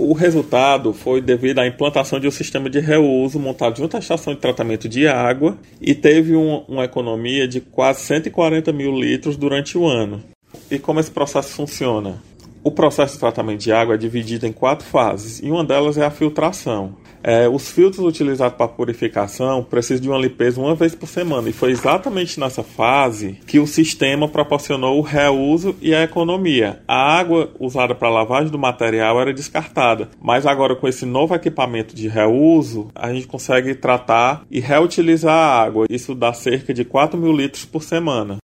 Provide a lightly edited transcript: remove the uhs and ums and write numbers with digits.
O resultado foi devido à implantação de um sistema de reuso montado junto à estação de tratamento de água e teve uma economia de quase 140 mil litros durante o ano. E como esse processo funciona? O processo de tratamento de água é dividido em 4 fases e uma delas é a filtração. Os filtros utilizados para purificação precisam de uma limpeza uma vez por semana e foi exatamente nessa fase que o sistema proporcionou o reuso e a economia. A água usada para lavagem do material era descartada, mas agora com esse novo equipamento de reuso, a gente consegue tratar e reutilizar a água. Isso dá cerca de 4 mil litros por semana.